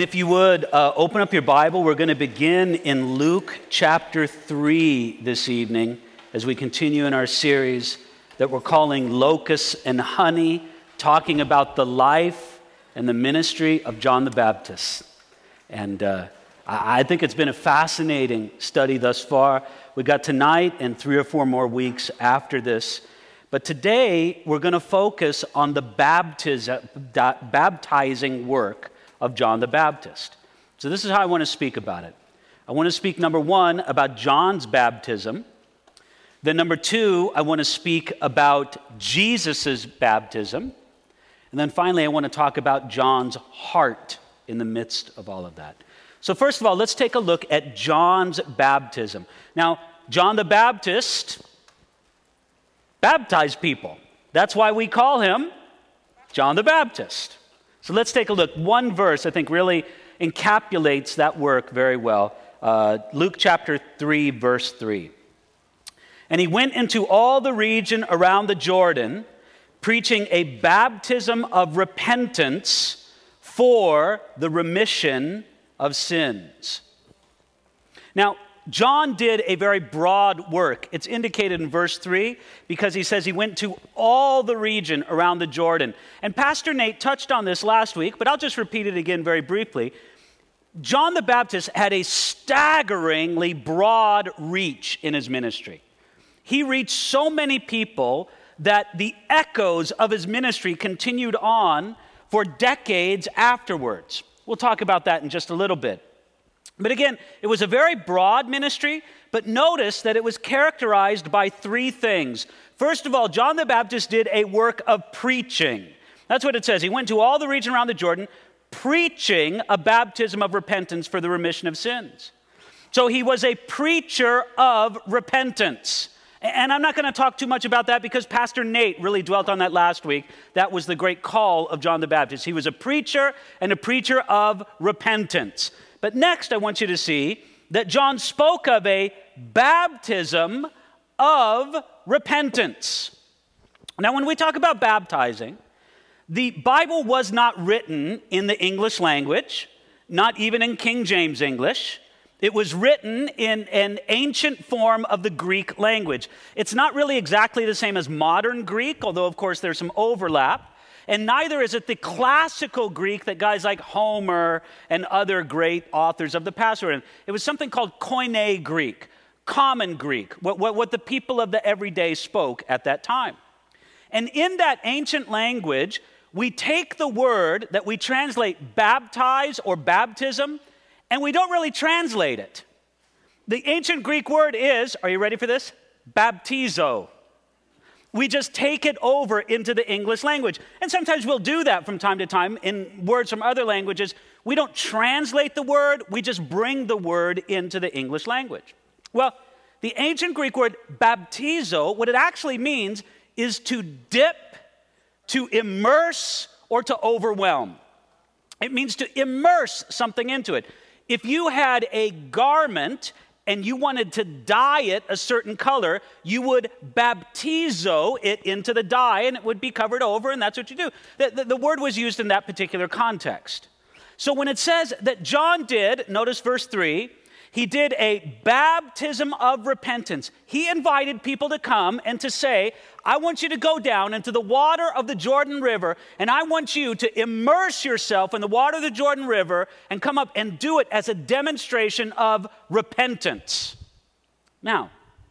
And if you would, open up your Bible. We're going to begin in Luke chapter 3 this evening as we continue in our series that we're calling Locusts and Honey, talking about the life and the ministry of John the Baptist. And I think it's been a fascinating study thus far. We got tonight and 3 or 4 more weeks after this. But today, we're going to focus on the baptizing work of John the Baptist. So this is how I want to speak about it. I want to speak, number 1, about John's baptism. Then number 2, I want to speak about Jesus' baptism. And then finally, I want to talk about John's heart in the midst of all of that. So first of all, let's take a look at John's baptism. Now, John the Baptist baptized people. That's why we call him John the Baptist. So let's take a look. One verse, I think, really encapsulates that work very well. Luke chapter 3, verse 3. And he went into all the region around the Jordan, preaching a baptism of repentance for the remission of sins. Now, John did a very broad work. It's indicated in verse 3 because he says he went to all the region around the Jordan. And Pastor Nate touched on this last week, but I'll just repeat it again very briefly. John the Baptist had a staggeringly broad reach in his ministry. He reached so many people that the echoes of his ministry continued on for decades afterwards. We'll talk about that in just a little bit. But again, it was a very broad ministry, but notice that it was characterized by 3 things. First of all, John the Baptist did a work of preaching. That's what it says. He went to all the region around the Jordan, preaching a baptism of repentance for the remission of sins. So he was a preacher of repentance. And I'm not going to talk too much about that because Pastor Nate really dwelt on that last week. That was the great call of John the Baptist. He was a preacher and a preacher of repentance. But next, I want you to see that John spoke of a baptism of repentance. Now, when we talk about baptizing, the Bible was not written in the English language, not even in King James English. It was written in an ancient form of the Greek language. It's not really exactly the same as modern Greek, although, of course, there's some overlap. And neither is it the classical Greek that guys like Homer and other great authors of the past were in. It was something called Koine Greek, common Greek, what the people of the everyday spoke at that time. And in that ancient language, we take the word that we translate baptize or baptism, and we don't really translate it. The ancient Greek word is, are you ready for this? Baptizo. We just take it over into the English language. And sometimes we'll do that from time to time in words from other languages. We don't translate the word, we just bring the word into the English language. Well, the ancient Greek word baptizo, what it actually means is to dip, to immerse, or to overwhelm. It means to immerse something into it. If you had a garment and you wanted to dye it a certain color, you would baptizo it into the dye and it would be covered over, and that's what you do. The word was used in that particular context. So when it says that John did, notice verse 3, he did a baptism of repentance. He invited people to come and to say, I want you to go down into the water of the Jordan River, and I want you to immerse yourself in the water of the Jordan River and come up and do it as a demonstration of repentance. Now,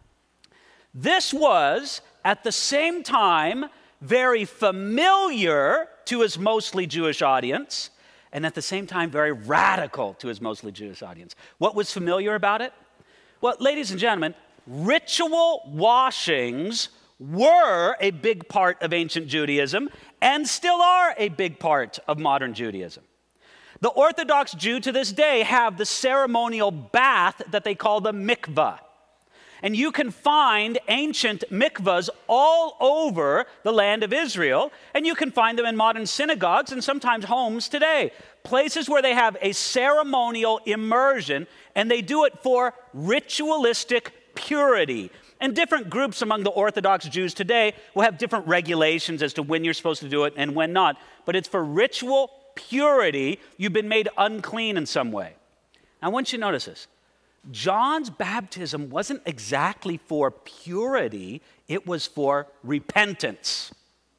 this was at the same time very familiar to his mostly Jewish audience, and at the same time very radical to his mostly Jewish audience. What was familiar about it? Well, ladies and gentlemen, ritual washings were a big part of ancient Judaism and still are a big part of modern Judaism. The Orthodox Jew to this day have the ceremonial bath that they call the mikvah. And you can find ancient mikvahs all over the land of Israel, and you can find them in modern synagogues and sometimes homes today. Places where they have a ceremonial immersion, and they do it for ritualistic purity. And different groups among the Orthodox Jews today will have different regulations as to when you're supposed to do it and when not. But it's for ritual purity, you've been made unclean in some way. I want you to notice this. John's baptism wasn't exactly for purity, it was for repentance.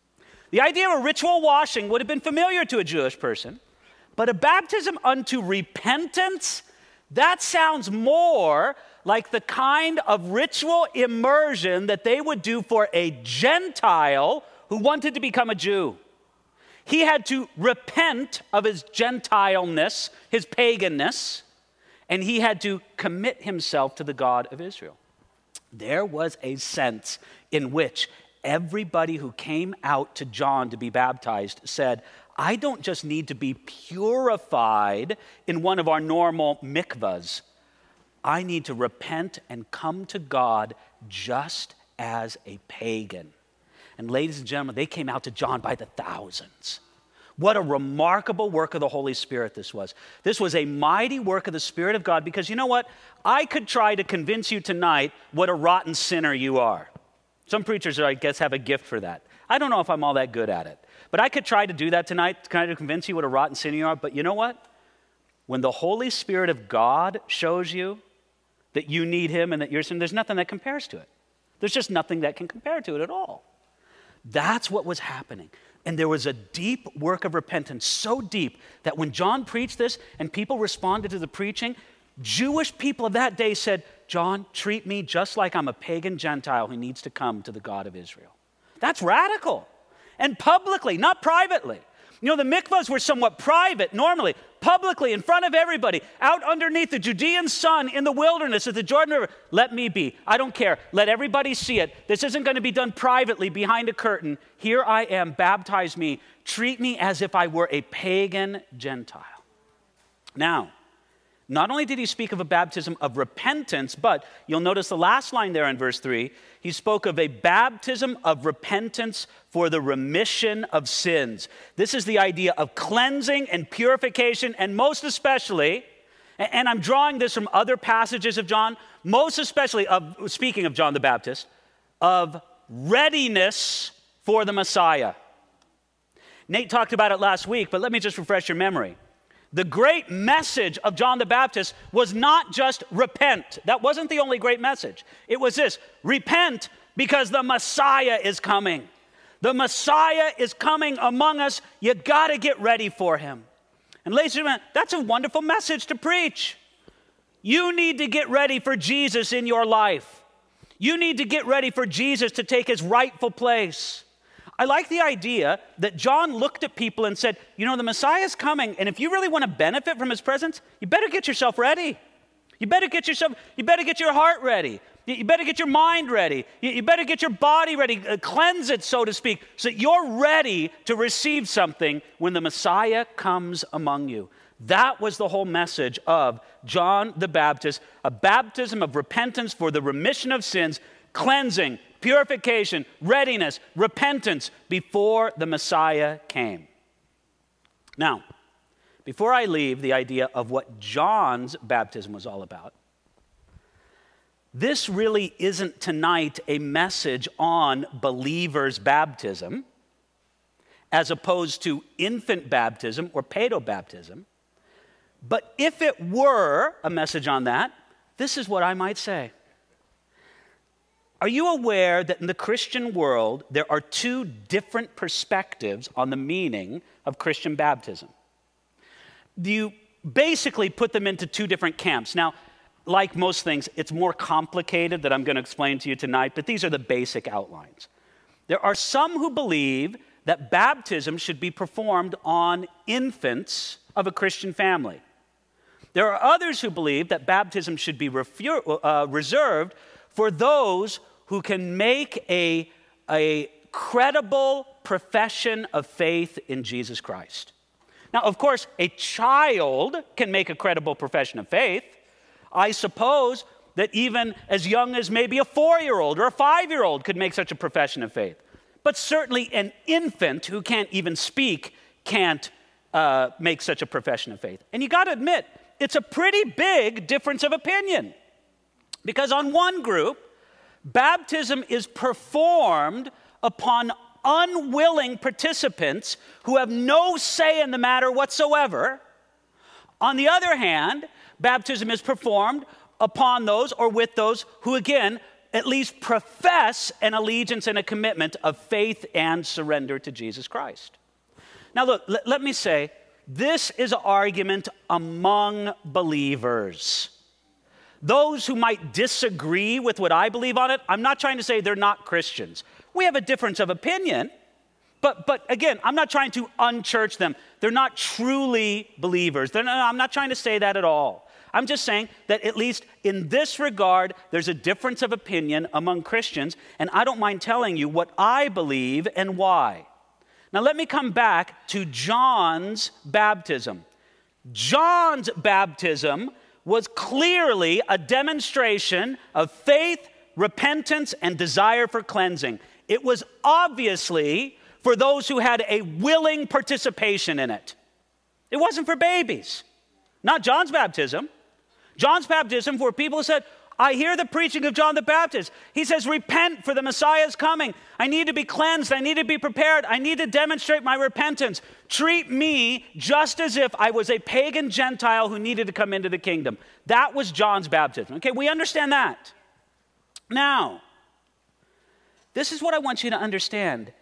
The idea of a ritual washing would have been familiar to a Jewish person, but a baptism unto repentance, that sounds more like the kind of ritual immersion that they would do for a Gentile who wanted to become a Jew. He had to repent of his Gentileness, his paganness, and he had to commit himself to the God of Israel. There was a sense in which everybody who came out to John to be baptized said, I don't just need to be purified in one of our normal mikvahs. I need to repent and come to God just as a pagan. And ladies and gentlemen, they came out to John by the thousands. What a remarkable work of the Holy Spirit this was. This was a mighty work of the Spirit of God because you know what? I could try to convince you tonight what a rotten sinner you are. Some preachers, I guess, have a gift for that. I don't know if I'm all that good at it. But I could try to do that tonight, kind of convince you what a rotten sinner you are. But you know what? When the Holy Spirit of God shows you that you need him and that you're sin, there's nothing that compares to it. There's just nothing that can compare to it at all. That's what was happening. And there was a deep work of repentance, so deep that when John preached this and people responded to the preaching, Jewish people of that day said, John, treat me just like I'm a pagan Gentile who needs to come to the God of Israel. That's radical. And publicly, not privately. You know, the mikvahs were somewhat private normally, publicly in front of everybody, out underneath the Judean sun in the wilderness at the Jordan River. Let me be. I don't care. Let everybody see it. This isn't going to be done privately behind a curtain. Here I am. Baptize me. Treat me as if I were a pagan Gentile. Now, not only did he speak of a baptism of repentance, but you'll notice the last line there in verse 3, he spoke of a baptism of repentance for the remission of sins. This is the idea of cleansing and purification, and most especially, and I'm drawing this from other passages of John, most especially, speaking of John the Baptist, of readiness for the Messiah. Nate talked about it last week, but let me just refresh your memory. The great message of John the Baptist was not just repent. That wasn't the only great message. It was this: repent because the Messiah is coming. The Messiah is coming among us. You got to get ready for him. And ladies and gentlemen, that's a wonderful message to preach. You need to get ready for Jesus in your life. You need to get ready for Jesus to take his rightful place. I like the idea that John looked at people and said, you know, the Messiah is coming, and if you really want to benefit from his presence, you better get yourself ready. You better get your heart ready. You better get your mind ready. You better get your body ready, cleanse it, so to speak, so that you're ready to receive something when the Messiah comes among you. That was the whole message of John the Baptist, a baptism of repentance for the remission of sins, cleansing, purification, readiness, repentance before the Messiah came. Now, before I leave the idea of what John's baptism was all about, this really isn't tonight a message on believers' baptism as opposed to infant baptism or paedobaptism. But if it were a message on that, this is what I might say. Are you aware that in the Christian world, there are two different perspectives on the meaning of Christian baptism? You basically put them into two different camps. Now, like most things, it's more complicated that I'm going to explain to you tonight, but these are the basic outlines. There are some who believe that baptism should be performed on infants of a Christian family. There are others who believe that baptism should be reserved for those who can make a credible profession of faith in Jesus Christ. Now, of course, a child can make a credible profession of faith. I suppose that even as young as maybe a 4-year-old or a 5-year-old could make such a profession of faith. But certainly an infant who can't even speak can't make such a profession of faith. And you got to admit, it's a pretty big difference of opinion. Because on one group, baptism is performed upon unwilling participants who have no say in the matter whatsoever. On the other hand, baptism is performed upon those or with those who, again, at least profess an allegiance and a commitment of faith and surrender to Jesus Christ. Now look, let me say, this is an argument among believers. Those who might disagree with what I believe on it, I'm not trying to say they're not Christians. We have a difference of opinion, but again, I'm not trying to unchurch them. They're not truly believers. I'm not trying to say that at all. I'm just saying that at least in this regard, there's a difference of opinion among Christians, and I don't mind telling you what I believe and why. Now let me come back to John's baptism. John's baptism was clearly a demonstration of faith, repentance, and desire for cleansing. It was obviously for those who had a willing participation in it. It wasn't for babies. Not John's baptism. John's baptism for people who said, I hear the preaching of John the Baptist. He says, repent for the Messiah is coming. I need to be cleansed. I need to be prepared. I need to demonstrate my repentance. Treat me just as if I was a pagan Gentile who needed to come into the kingdom. That was John's baptism. Okay, we understand that. Now, this is what I want you to understand.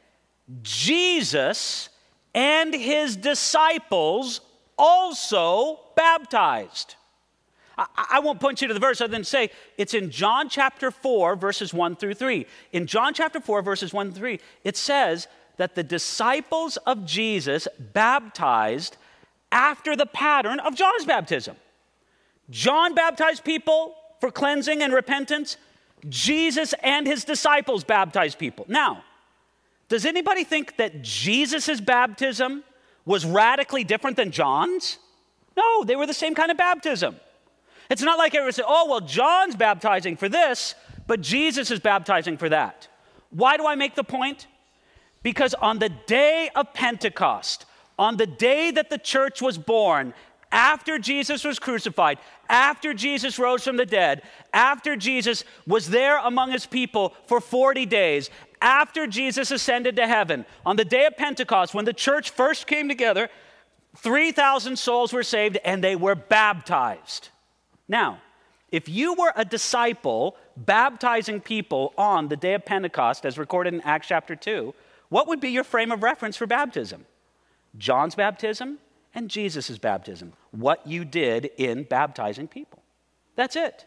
Jesus and his disciples also baptized. I won't point you to the verse other than say it's in John chapter 4, verses 1 through 3. In John chapter 4, verses 1 through 3, it says that the disciples of Jesus baptized after the pattern of John's baptism. John baptized people for cleansing and repentance. Jesus and his disciples baptized people. Now, does anybody think that Jesus' baptism was radically different than John's? No, they were the same kind of baptism. It's not like everyone said, oh, well, John's baptizing for this, but Jesus is baptizing for that. Why do I make the point? Because on the day of Pentecost, on the day that the church was born, after Jesus was crucified, after Jesus rose from the dead, after Jesus was there among his people for 40 days, after Jesus ascended to heaven, on the day of Pentecost, when the church first came together, 3,000 souls were saved and they were baptized. Now, if you were a disciple baptizing people on the day of Pentecost, as recorded in Acts chapter 2, what would be your frame of reference for baptism? John's baptism and Jesus' baptism. What you did in baptizing people. That's it.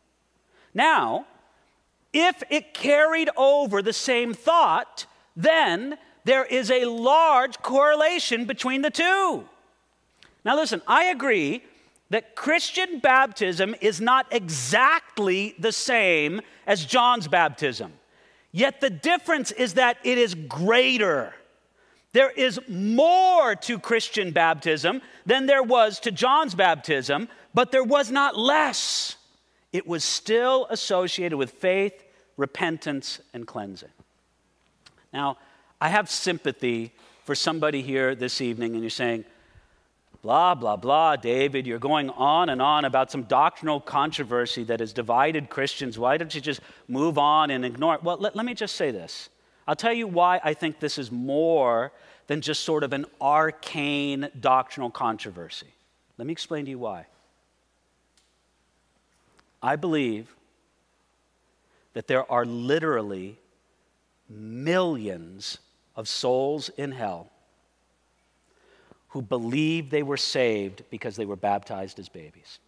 Now, if it carried over the same thought, then there is a large correlation between the two. Now listen, I agree that Christian baptism is not exactly the same as John's baptism. Yet the difference is that it is greater. There is more to Christian baptism than there was to John's baptism, but there was not less. It was still associated with faith, repentance, and cleansing. Now, I have sympathy for somebody here this evening, and you're saying, blah, blah, blah, David, you're going on and on about some doctrinal controversy that has divided Christians. Why don't you just move on and ignore it? Well, let me just say this. I'll tell you why I think this is more than just sort of an arcane doctrinal controversy. Let me explain to you why. I believe that there are literally millions of souls in hell who believe they were saved because they were baptized as babies.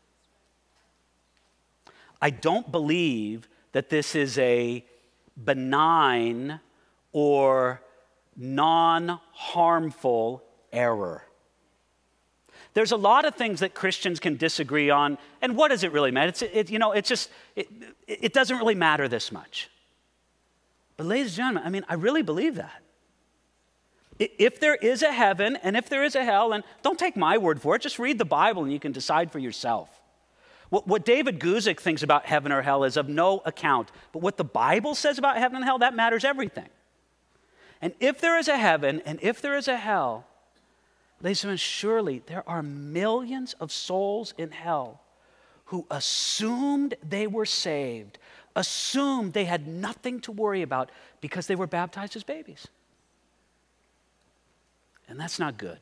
I don't believe that this is a benign or non-harmful error. There's a lot of things that Christians can disagree on, and what does it really matter? It doesn't really matter this much. But ladies and gentlemen, I mean, I really believe that. If there is a heaven and if there is a hell, and don't take my word for it, just read the Bible and you can decide for yourself. What David Guzik thinks about heaven or hell is of no account. But what the Bible says about heaven and hell, that matters everything. And if there is a heaven and if there is a hell, ladies and gentlemen, surely there are millions of souls in hell who assumed they were saved, assumed they had nothing to worry about because they were baptized as babies. And that's not good.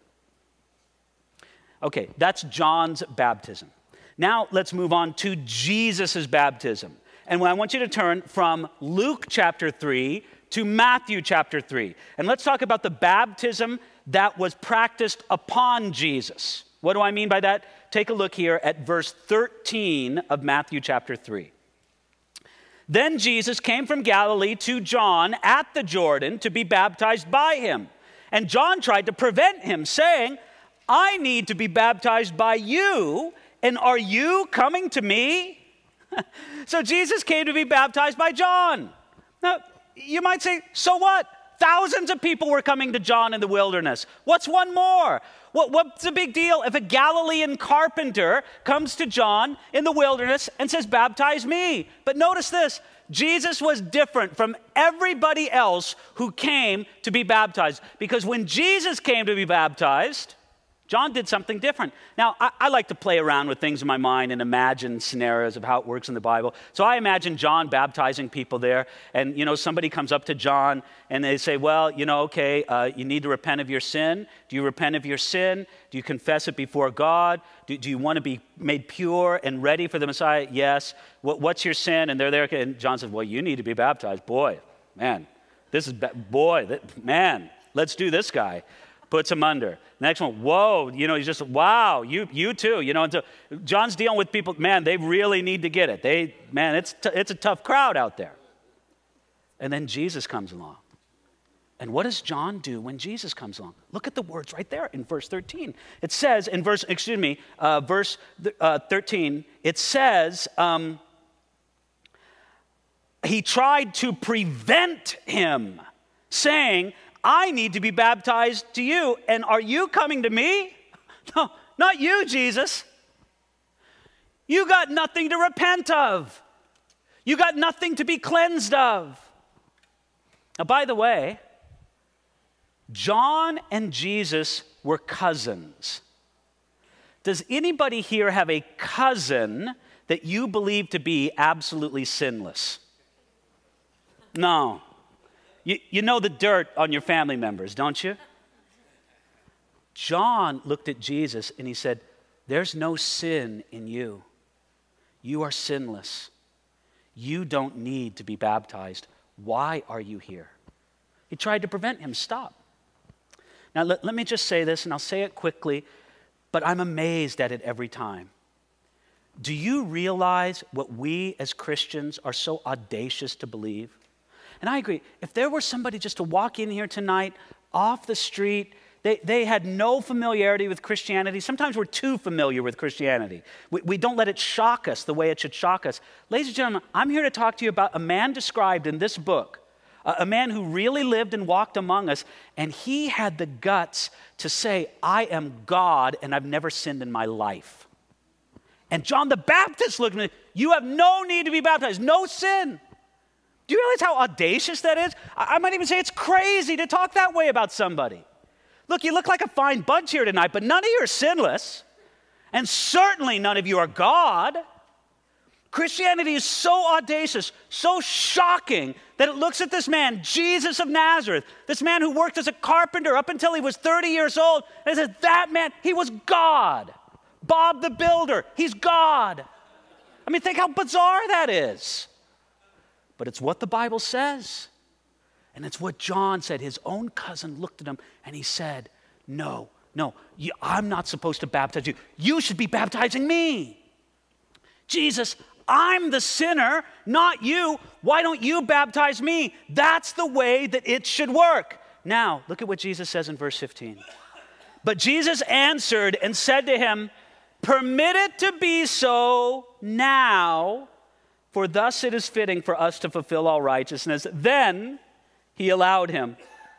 Okay, that's John's baptism. Now let's move on to Jesus' baptism. And I want you to turn from Luke chapter 3 to Matthew chapter 3. And let's talk about the baptism that was practiced upon Jesus. What do I mean by that? Take a look here at verse 13 of Matthew chapter 3. Then Jesus came from Galilee to John at the Jordan to be baptized by him. And John tried to prevent him, saying, I need to be baptized by you, and are you coming to me? So Jesus came to be baptized by John. Now, you might say, so what? Thousands of people were coming to John in the wilderness. What's one more? What's the big deal if a Galilean carpenter comes to John in the wilderness and says, baptize me? But notice this, Jesus was different from everybody else who came to be baptized. Because when Jesus came to be baptized, John did something different. Now, I like to play around with things in my mind and imagine scenarios of how it works in the Bible. So I imagine John baptizing people there. And, somebody comes up to John and they say, well, okay, you need to repent of your sin. Do you repent of your sin? Do you confess it before God? Do you want to be made pure and ready for the Messiah? Yes. What's your sin? And they're there. And John says, well, you need to be baptized. Boy, man, let's do this guy. Puts him under. Next one, whoa, he's just, wow, you too. And so John's dealing with people, man, they really need to get it. It's a tough crowd out there. And then Jesus comes along. And what does John do when Jesus comes along? Look at the words right there in verse 13. It says in verse 13, it says, he tried to prevent him, saying, I need to be baptized to you, and are you coming to me? No, not you, Jesus. You got nothing to repent of. You got nothing to be cleansed of. Now, by the way, John and Jesus were cousins. Does anybody here have a cousin that you believe to be absolutely sinless? No. You know the dirt on your family members, don't you? John looked at Jesus and he said, there's no sin in you. You are sinless. You don't need to be baptized. Why are you here? He tried to prevent him. Stop. Now, let me just say this, and I'll say it quickly, but I'm amazed at it every time. Do you realize what we as Christians are so audacious to believe? And I agree, if there were somebody just to walk in here tonight off the street, they had no familiarity with Christianity. Sometimes we're too familiar with Christianity. We don't let it shock us the way it should shock us. Ladies and gentlemen, I'm here to talk to you about a man described in this book, a man who really lived and walked among us, and he had the guts to say, I am God and I've never sinned in my life. And John the Baptist looked at me, you have no need to be baptized, no sin. Do you realize how audacious that is? I might even say it's crazy to talk that way about somebody. Look, you look like a fine bunch here tonight, but none of you are sinless. And certainly none of you are God. Christianity is so audacious, so shocking, that it looks at this man, Jesus of Nazareth, this man who worked as a carpenter up until he was 30 years old, and it says, that man, he was God. Bob the Builder, he's God. I mean, think how bizarre that is. But it's what the Bible says. And it's what John said. His own cousin looked at him and he said, no, I'm not supposed to baptize you. You should be baptizing me. Jesus, I'm the sinner, not you. Why don't you baptize me? That's the way that it should work. Now, look at what Jesus says in verse 15. But Jesus answered and said to him, permit it to be so now, for thus it is fitting for us to fulfill all righteousness. Then he allowed him.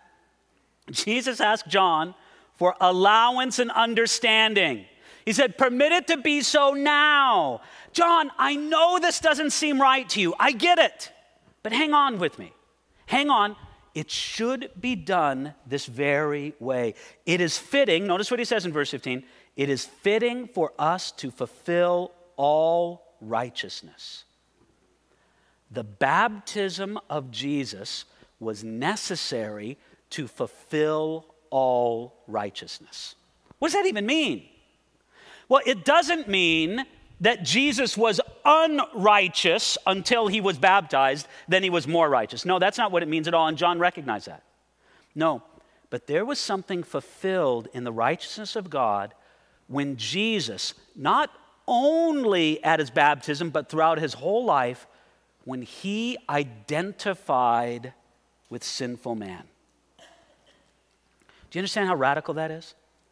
Jesus asked John for allowance and understanding. He said, permit it to be so now. John, I know this doesn't seem right to you. I get it. But hang on with me. Hang on. It should be done this very way. It is fitting, notice what he says in verse 15, it is fitting for us to fulfill all righteousness. The baptism of Jesus was necessary to fulfill all righteousness. What does that even mean? Well, it doesn't mean that Jesus was unrighteous until he was baptized, then he was more righteous. No, that's not what it means at all, and John recognized that. No, but there was something fulfilled in the righteousness of God when Jesus, not only at his baptism, but throughout his whole life, when he identified with sinful man. Do you understand how radical that is?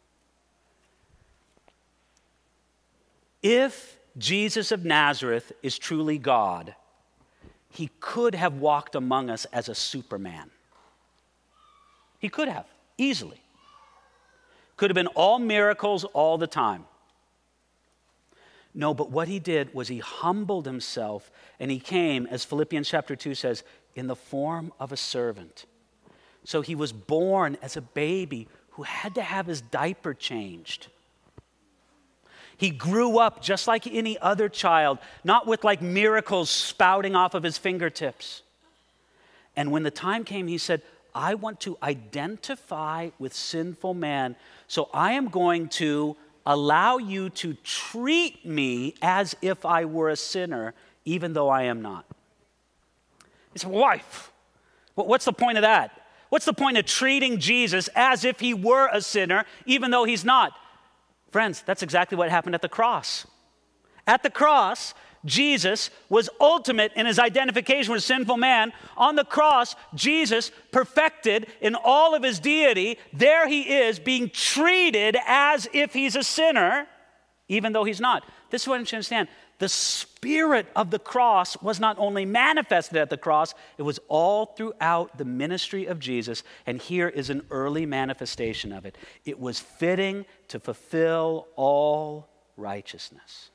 If Jesus of Nazareth is truly God, he could have walked among us as a Superman. He could have, easily. Could have been all miracles all the time. No, but what he did was he humbled himself and he came, as Philippians chapter 2 says, in the form of a servant. So he was born as a baby who had to have his diaper changed. He grew up just like any other child, not with like miracles spouting off of his fingertips. And when the time came, he said, I want to identify with sinful man, so I am going to allow you to treat me as if I were a sinner, even though I am not. He said, wife, what's the point of that? What's the point of treating Jesus as if he were a sinner, even though he's not? Friends, that's exactly what happened at the cross. At the cross, Jesus was ultimate in his identification with sinful man. On the cross, Jesus, perfected in all of his deity, there he is being treated as if he's a sinner, even though he's not. This is what I want you to understand. The spirit of the cross was not only manifested at the cross, it was all throughout the ministry of Jesus. And here is an early manifestation of it. It was fitting to fulfill all righteousness.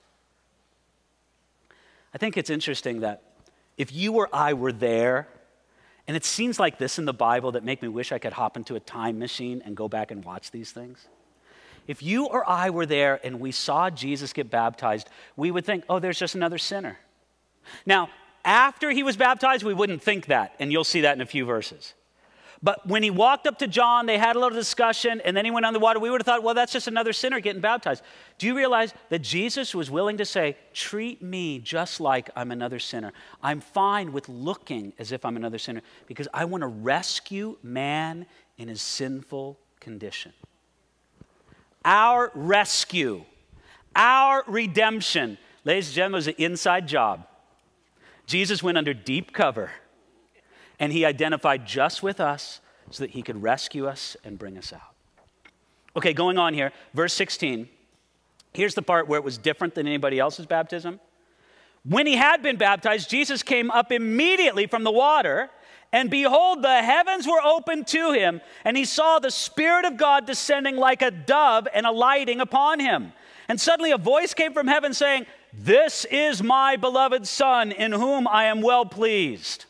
I think it's interesting that if you or I were there, and it seems like this in the Bible that make me wish I could hop into a time machine and go back and watch these things. If you or I were there and we saw Jesus get baptized, we would think, oh, there's just another sinner. Now, after he was baptized, we wouldn't think that, and you'll see that in a few verses. But when he walked up to John, they had a little discussion, and then he went on the water. We would have thought, well, that's just another sinner getting baptized. Do you realize that Jesus was willing to say, treat me just like I'm another sinner. I'm fine with looking as if I'm another sinner because I want to rescue man in his sinful condition. Our rescue, our redemption, ladies and gentlemen, was an inside job. Jesus went under deep cover. And he identified just with us so that he could rescue us and bring us out. Okay, going on here, verse 16. Here's the part where it was different than anybody else's baptism. When he had been baptized, Jesus came up immediately from the water, and behold, the heavens were opened to him, and he saw the Spirit of God descending like a dove and alighting upon him. And suddenly a voice came from heaven saying, "This is my beloved Son, in whom I am well pleased."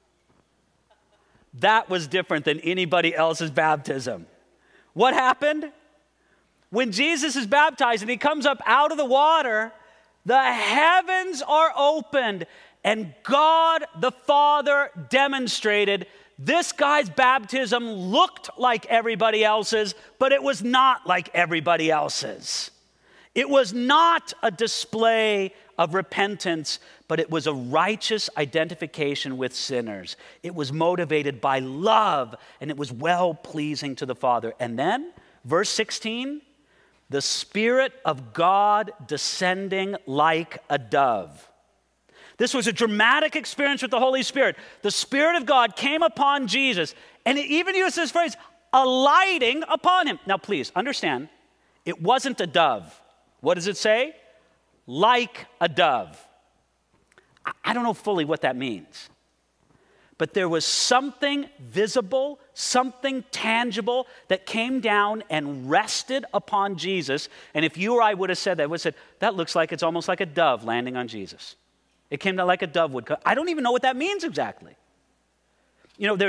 That was different than anybody else's baptism. What happened? When Jesus is baptized and he comes up out of the water, the heavens are opened, and God the Father demonstrated this guy's baptism looked like everybody else's, but it was not like everybody else's. It was not a display of repentance, but it was a righteous identification with sinners. It was motivated by love, and it was well-pleasing to the Father. And then, verse 16, the Spirit of God descending like a dove. This was a dramatic experience with the Holy Spirit. The Spirit of God came upon Jesus, and it even used this phrase, alighting upon him. Now, please understand, it wasn't a dove. What does it say? Like a dove. I don't know fully what that means. But there was something visible, something tangible that came down and rested upon Jesus. And if you or I would have said that, I would have said, that looks like it's almost like a dove landing on Jesus. It came down like a dove would come. I don't even know what that means exactly. You know, there's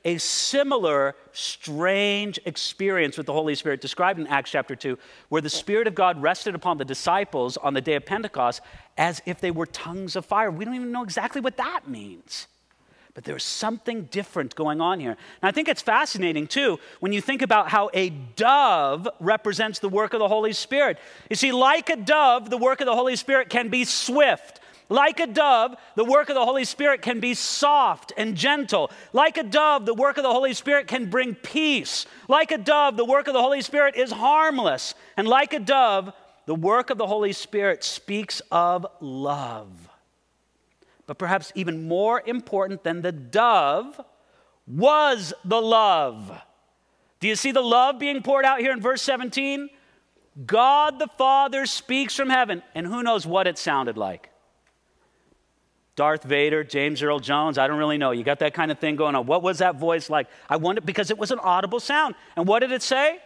a similar strange experience with the Holy Spirit described in Acts chapter 2, where the Spirit of God rested upon the disciples on the day of Pentecost as if they were tongues of fire. We don't even know exactly what that means. But there's something different going on here. And I think it's fascinating, too, when you think about how a dove represents the work of the Holy Spirit. You see, like a dove, the work of the Holy Spirit can be swift. Like a dove, the work of the Holy Spirit can be soft and gentle. Like a dove, the work of the Holy Spirit can bring peace. Like a dove, the work of the Holy Spirit is harmless. And like a dove, the work of the Holy Spirit speaks of love. But perhaps even more important than the dove was the love. Do you see the love being poured out here in verse 17? God the Father speaks from heaven, and who knows what it sounded like? Darth Vader, James Earl Jones, I don't really know. You got that kind of thing going on. What was that voice like? I wonder, because it was an audible sound. And what did it say?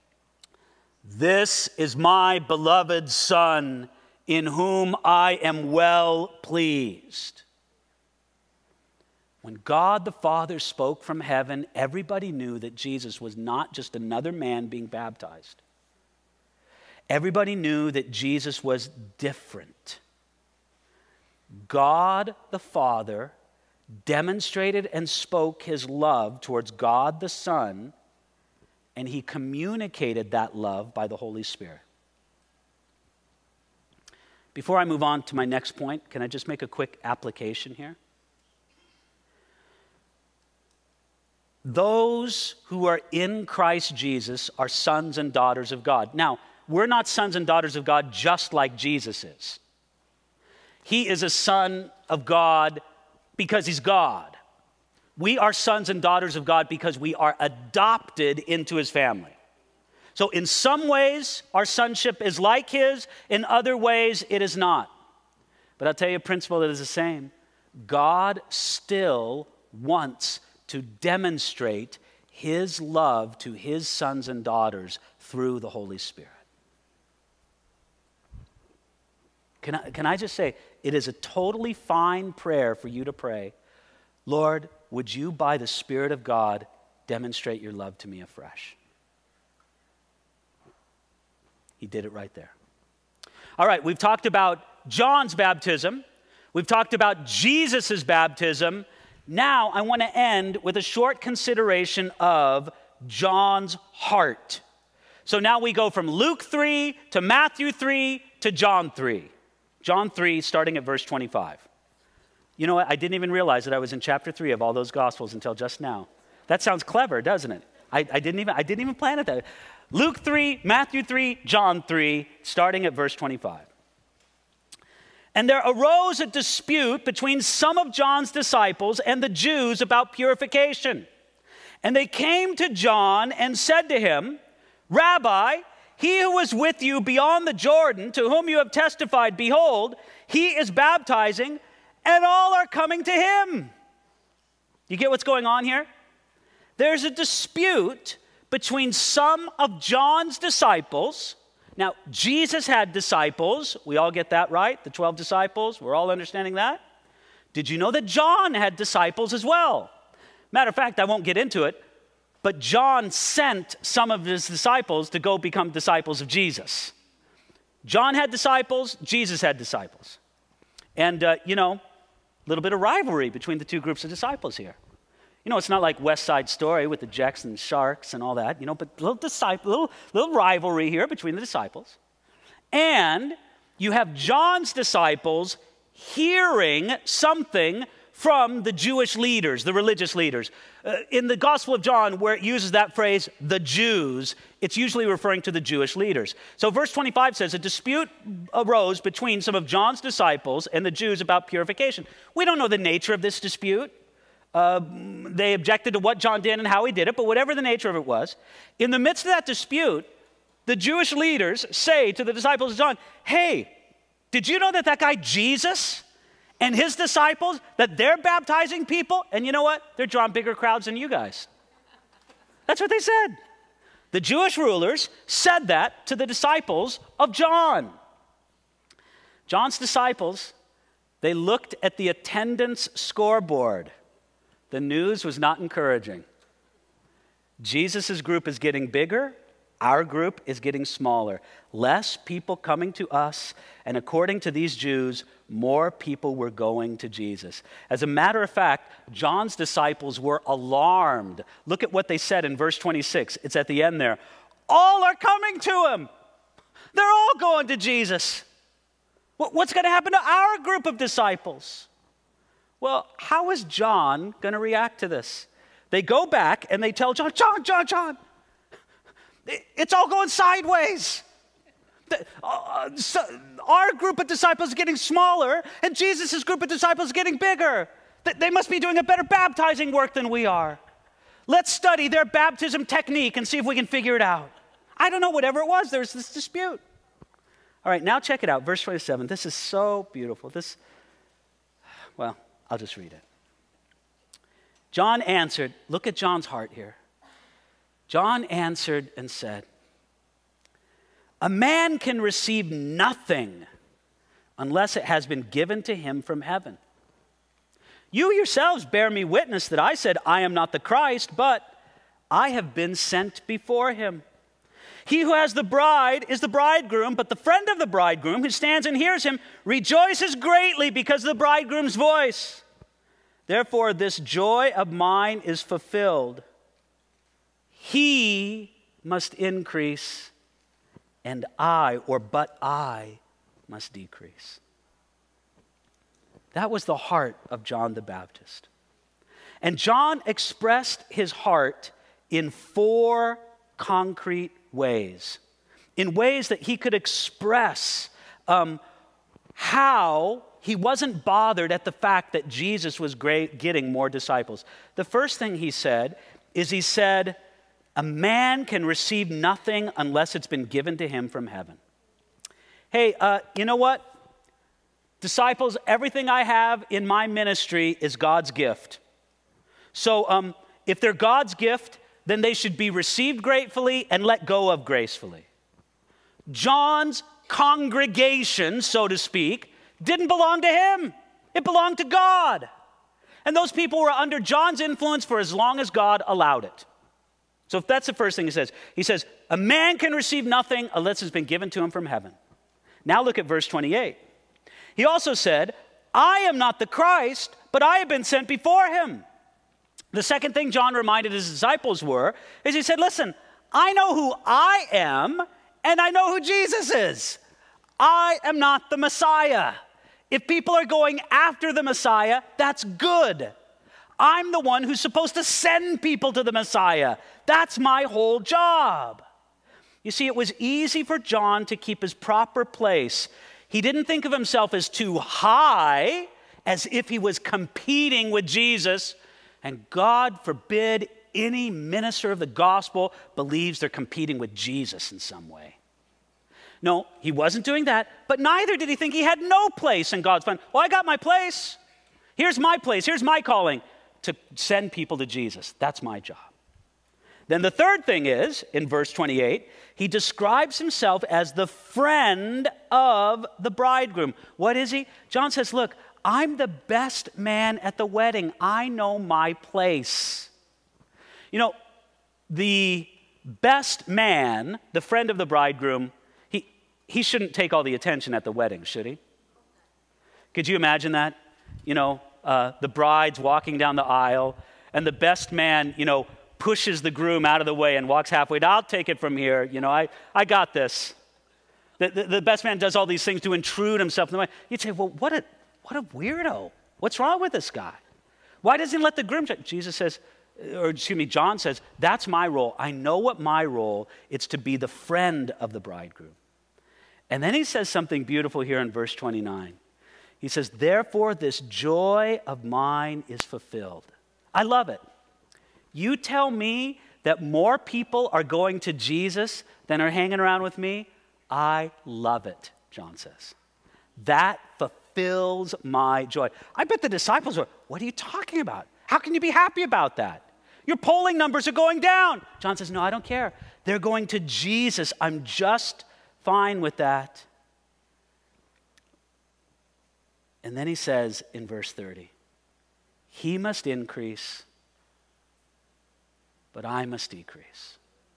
This is my beloved Son, in whom I am well pleased. When God the Father spoke from heaven, everybody knew that Jesus was not just another man being baptized. Everybody knew that Jesus was different. God the Father demonstrated and spoke his love towards God the Son, and he communicated that love by the Holy Spirit. Before I move on to my next point, can I just make a quick application here? Those who are in Christ Jesus are sons and daughters of God. Now, we're not sons and daughters of God just like Jesus is. He is a son of God because he's God. We are sons and daughters of God because we are adopted into his family. So in some ways, our sonship is like his. In other ways, it is not. But I'll tell you a principle that is the same. God still wants to demonstrate his love to his sons and daughters through the Holy Spirit. Can I just say, it is a totally fine prayer for you to pray, Lord, would you, by the Spirit of God, demonstrate your love to me afresh? He did it right there. All right, we've talked about John's baptism. We've talked about Jesus' baptism. Now I want to end with a short consideration of John's heart. So now we go from Luke 3 to Matthew 3 to John 3. John 3, starting at verse 25. You know what? I didn't even realize that I was in chapter 3 of all those Gospels until just now. That sounds clever, doesn't it? I didn't even plan it that way. Luke 3, Matthew 3, John 3, starting at verse 25. And there arose a dispute between some of John's disciples and the Jews about purification. And they came to John and said to him, Rabbi, he who was with you beyond the Jordan, to whom you have testified, behold, he is baptizing, and all are coming to him. You get what's going on here? There's a dispute between some of John's disciples. Now, Jesus had disciples. We all get that, right? The 12 disciples. We're all understanding that. Did you know that John had disciples as well? Matter of fact, I won't get into it, but John sent some of his disciples to go become disciples of Jesus. John had disciples. Jesus had disciples. And, a little bit of rivalry between the two groups of disciples here. It's not like West Side Story with the Jackson Sharks and all that, but little rivalry here between the disciples. And you have John's disciples hearing something from the Jewish leaders, the religious leaders. In the Gospel of John, where it uses that phrase, the Jews, it's usually referring to the Jewish leaders. So verse 25 says, a dispute arose between some of John's disciples and the Jews about purification. We don't know the nature of this dispute. They objected to what John did and how he did it, but whatever the nature of it was, in the midst of that dispute, the Jewish leaders say to the disciples of John, hey, did you know that guy Jesus and his disciples, that they're baptizing people? And you know what? They're drawing bigger crowds than you guys. That's what they said. The Jewish rulers said that to the disciples of John. John's disciples, they looked at the attendance scoreboard. The news was not encouraging. Jesus' group is getting bigger. Our group is getting smaller. Less people coming to us, and according to these Jews, more people were going to Jesus. As a matter of fact, John's disciples were alarmed. Look at what they said in verse 26. It's at the end there. All are coming to him. They're all going to Jesus. What's going to happen to our group of disciples? Well, how is John going to react to this? They go back and they tell John, John, it's all going sideways. Our group of disciples is getting smaller, and Jesus' group of disciples is getting bigger. They must be doing a better baptizing work than we are. Let's study their baptism technique and see if we can figure it out. I don't know, whatever it was, there's this dispute. All right, now check it out, verse 27. This is so beautiful. Well, I'll just read it. John answered, look at John's heart here. John answered and said, a man can receive nothing unless it has been given to him from heaven. You yourselves bear me witness that I said, I am not the Christ, but I have been sent before him. He who has the bride is the bridegroom, but the friend of the bridegroom who stands and hears him rejoices greatly because of the bridegroom's voice. Therefore, this joy of mine is fulfilled. He must increase, and but I must decrease. That was the heart of John the Baptist. And John expressed his heart in 4 concrete ways, in ways that he could express how he wasn't bothered at the fact that Jesus was getting more disciples. The first thing he said is a man can receive nothing unless it's been given to him from heaven. Hey, you know what? Disciples, everything I have in my ministry is God's gift. So if they're God's gift, then they should be received gratefully and let go of gracefully. John's congregation, so to speak, didn't belong to him. It belonged to God. And those people were under John's influence for as long as God allowed it. So if that's the first thing he says, a man can receive nothing unless it's been given to him from heaven. Now look at verse 28. He also said, I am not the Christ, but I have been sent before him. The second thing John reminded his disciples is he said, listen, I know who I am, and I know who Jesus is. I am not the Messiah. If people are going after the Messiah, that's good. I'm the one who's supposed to send people to the Messiah. That's my whole job. You see, it was easy for John to keep his proper place. He didn't think of himself as too high, as if he was competing with Jesus. And God forbid any minister of the gospel believes they're competing with Jesus in some way. No, he wasn't doing that, but neither did he think he had no place in God's plan. Well, I got my place. Here's my place. Here's my calling to send people to Jesus. That's my job. Then the third thing is, in verse 28, he describes himself as the friend of the bridegroom. What is he? John says, look, I'm the best man at the wedding. I know my place. You know, the best man, the friend of the bridegroom, he shouldn't take all the attention at the wedding, should he? Could you imagine that? You know, the bride's walking down the aisle, and the best man, pushes the groom out of the way and walks halfway. I'll take it from here. I got this. The best man does all these things to intrude himself in the way. You'd say, well, what a weirdo. What's wrong with this guy? Why doesn't he let the groom check? John says, that's my role. I know what my role is, to be the friend of the bridegroom. And then he says something beautiful here in verse 29. He says, therefore this joy of mine is fulfilled. I love it. You tell me that more people are going to Jesus than are hanging around with me? I love it, John says. That fulfills my joy. I bet the disciples were, what are you talking about? How can you be happy about that? Your polling numbers are going down. John says, no, I don't care. They're going to Jesus. I'm just fine with that. And then he says in verse 30, he must increase but I must decrease.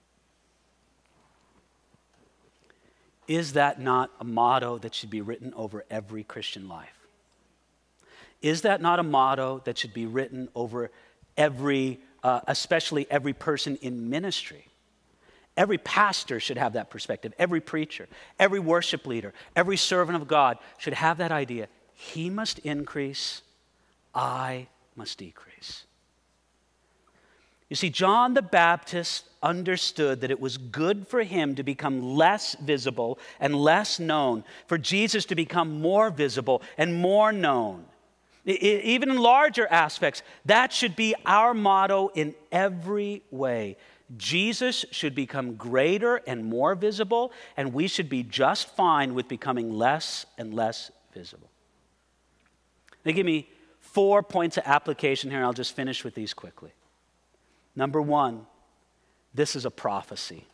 Is that not a motto that should be written over every Christian life? Is that not a motto that should be written over every, especially every person in ministry? Every pastor should have that perspective. Every preacher, every worship leader, every servant of God should have that idea. He must increase, I must decrease. You see, John the Baptist understood that it was good for him to become less visible and less known, for Jesus to become more visible and more known. Even in larger aspects, that should be our motto in every way. Jesus should become greater and more visible, and we should be just fine with becoming less and less visible. They give me 4 points of application here, and I'll just finish with these quickly. Number 1, this is a prophecy.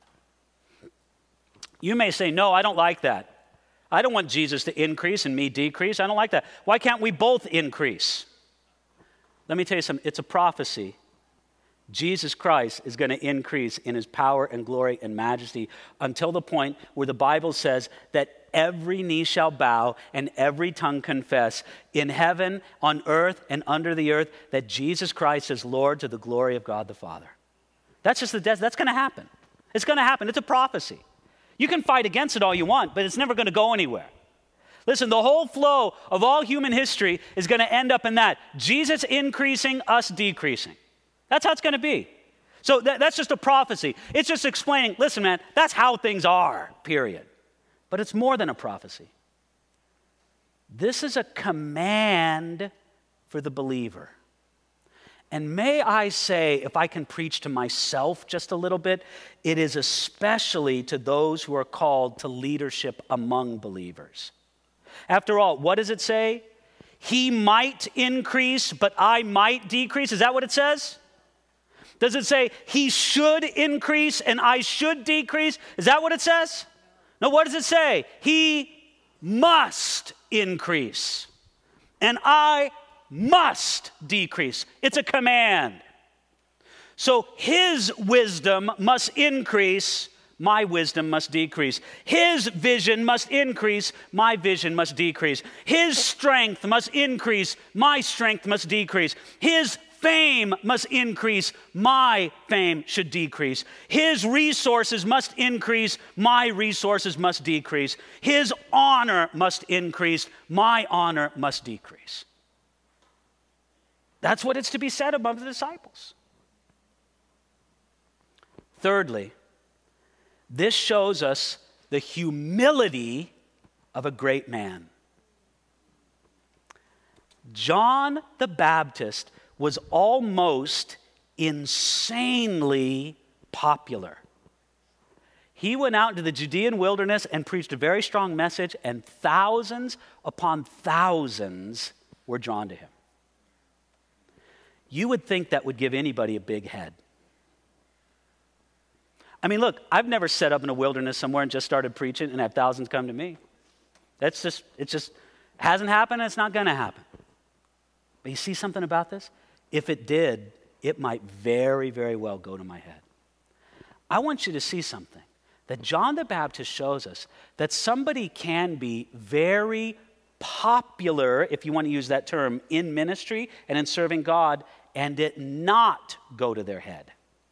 You may say, no, I don't like that. I don't want Jesus to increase and me decrease. I don't like that. Why can't we both increase? Let me tell you something. It's a prophecy. Jesus Christ is going to increase in his power and glory and majesty until the point where the Bible says that every knee shall bow and every tongue confess in heaven, on earth, and under the earth that Jesus Christ is Lord to the glory of God the Father. That's just that's going to happen. It's going to happen. It's a prophecy. You can fight against it all you want, but it's never going to go anywhere. Listen, the whole flow of all human history is going to end up in that. Jesus increasing, us decreasing. That's how it's going to be. So that's just a prophecy. It's just explaining, listen, man, that's how things are, period. But it's more than a prophecy. This is a command for the believer. And may I say, if I can preach to myself just a little bit, it is especially to those who are called to leadership among believers. After all, what does it say? He might increase, but I might decrease. Is that what it says? Does it say he should increase and I should decrease? Is that what it says? No, what does it say? He must increase and I must decrease. It's a command. So his wisdom must increase, my wisdom must decrease. His vision must increase, my vision must decrease. His strength must increase, my strength must decrease. His fame must increase, my fame should decrease. His resources must increase, my resources must decrease. His honor must increase, my honor must decrease. That's what it's to be said among the disciples. Thirdly, this shows us the humility of a great man. John the Baptist was almost insanely popular. He went out into the Judean wilderness and preached a very strong message, and thousands upon thousands were drawn to him. You would think that would give anybody a big head. I mean, look, I've never set up in a wilderness somewhere and just started preaching and had thousands come to me. It just hasn't happened and it's not going to happen. But you see something about this? If it did, it might very, very well go to my head. I want you to see something. That John the Baptist shows us that somebody can be very popular, if you want to use that term, in ministry and in serving God, and it not go to their head.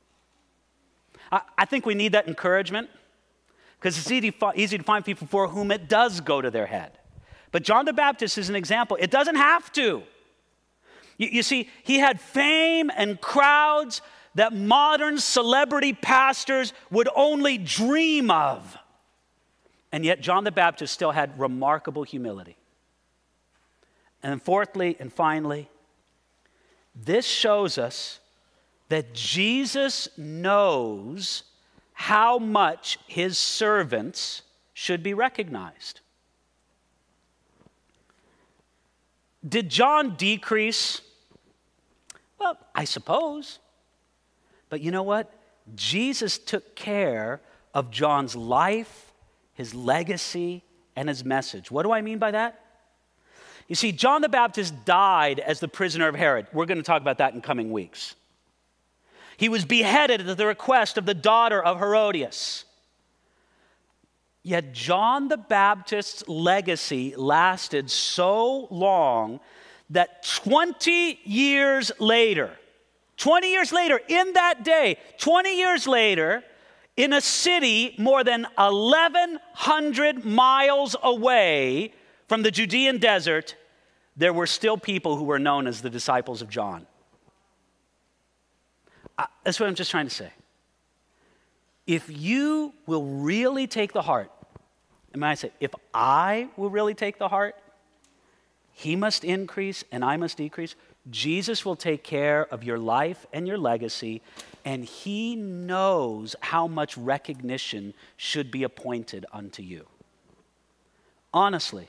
I think we need that encouragement because it's easy to find people for whom it does go to their head. But John the Baptist is an example. It doesn't have to. You see, he had fame and crowds that modern celebrity pastors would only dream of. And yet John the Baptist still had remarkable humility. And then fourthly and finally, this shows us that Jesus knows how much his servants should be recognized. Did John decrease? Well, I suppose. But you know what? Jesus took care of John's life, his legacy, and his message. What do I mean by that? You see, John the Baptist died as the prisoner of Herod. We're going to talk about that in coming weeks. He was beheaded at the request of the daughter of Herodias. Yet John the Baptist's legacy lasted so long that 20 years later, in that day, 20 years later, in a city more than 1,100 miles away from the Judean desert, there were still people who were known as the disciples of John. That's what I'm just trying to say. If you will really take the heart, and I say, if I will really take the heart, he must increase and I must decrease. Jesus will take care of your life and your legacy, and he knows how much recognition should be appointed unto you. Honestly,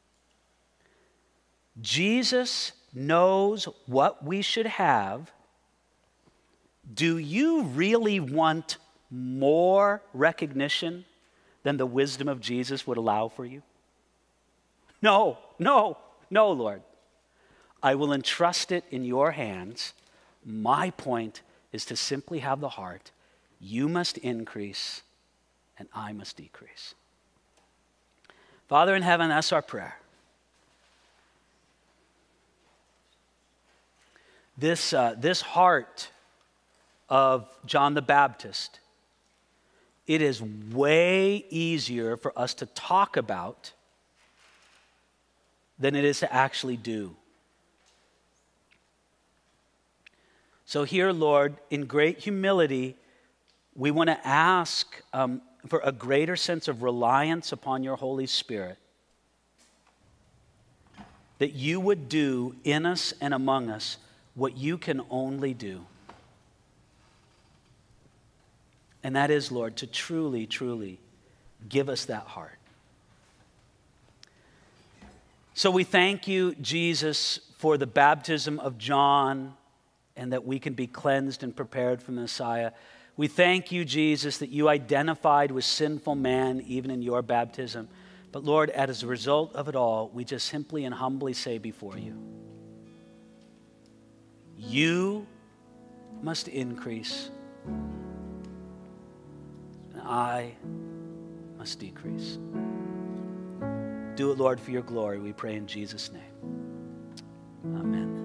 Jesus knows what we should have. Do you really want more recognition than the wisdom of Jesus would allow for you? No, Lord. I will entrust it in your hands. My point is to simply have the heart. You must increase and I must decrease. Father in heaven, that's our prayer. This heart of John the Baptist, it is way easier for us to talk about than it is to actually do. So here, Lord, in great humility, we want to ask for a greater sense of reliance upon your Holy Spirit, that you would do in us and among us what you can only do. And that is, Lord, to truly, truly give us that heart. So we thank you, Jesus, for the baptism of John and that we can be cleansed and prepared for the Messiah. We thank you, Jesus, that you identified with sinful man even in your baptism. But Lord, as a result of it all, we just simply and humbly say before you, you must increase, and I must decrease. Do it, Lord, for your glory, we pray in Jesus' name. Amen.